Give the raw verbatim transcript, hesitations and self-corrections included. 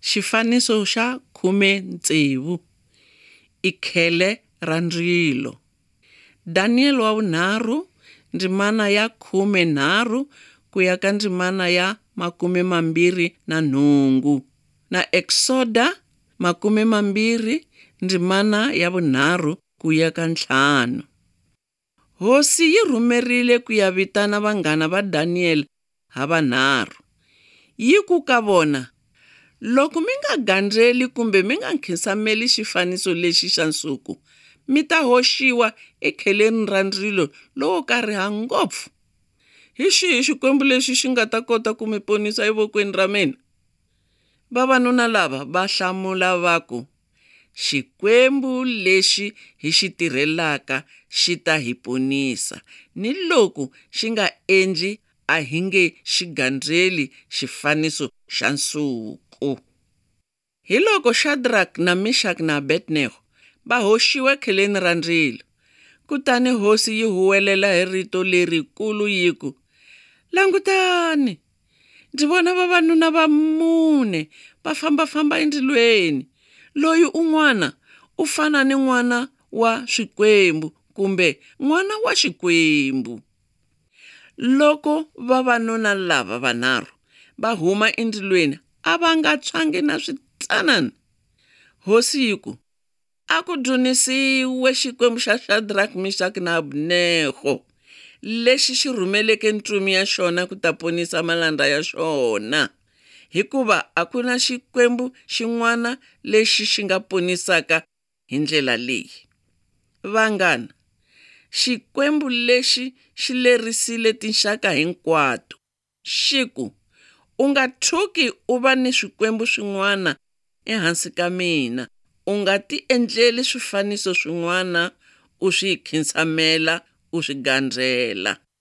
Xifaniso xa khume tsevu, ikhele ra ndzilo. Daniel wa vunharhu, ndzimana ya khume nharhu ku ya ka ndzimana ya makume mambirhi na nhungu. Na Exoda makume mambirhi, ndzimana ya vunharhu ku ya ka ntlhanu. Hosi yi rhumerile ku ya vitana vanghana va Daniel havanharhu. Yi ku ka vona, loko mi nga gandzeli kumbe mi nga nkhinsameli xifaniso lexi xa nsuku, mi ta hoxiwa ekheleni ra ndzilo lowo kariha ngopfu. Hi xihi xikwembu lexi xi nga ta kota ku mi ponisa evokweni ra mina? Vavanuna lava va hlamula va ku, Xikwembu lexi hi xi tirhelaka xi ta hi ponisa, ni loko xi nga endli a hi nge xi gandzeli xifaniso xa nsuku. Hi loko Shadrach na Meshach na Abednego va hoxiwa kheleni ra ndzilo, kutani hosi yi huwelela hi rito lerikulu yi ku, langutani, ndzi vona vavanuna va mune va fambafamba endzilweni. Loyi un'wana u fana ni n'wana wa Xikwembu kumbe n'wana wa Xikwembu. Loko vavanuna lava vanharhu va huma endzilweni, a va nga tshwangi na switsanana. Hosi yi ku, a ku dzunisiwe Xikwembu xa Shadrach, Meshach na Abednego, lexi xi rhumeleke ntsumi ya xona ku ta ponisa malandza ya xona. Hikuva a ku na xikwembu xin'wana lexi xi nga ponisaka hi ndlela leyi. Vanghana, xikwembu lexi xi lerisile tinxaka hinkwato. Xi ku, u nga tshuki u va ni swikwembu swin'wana ehansi ka mina. U nga ti endleli swifaniso swin'wana, u swi nkhinsamela, u swi gandzela.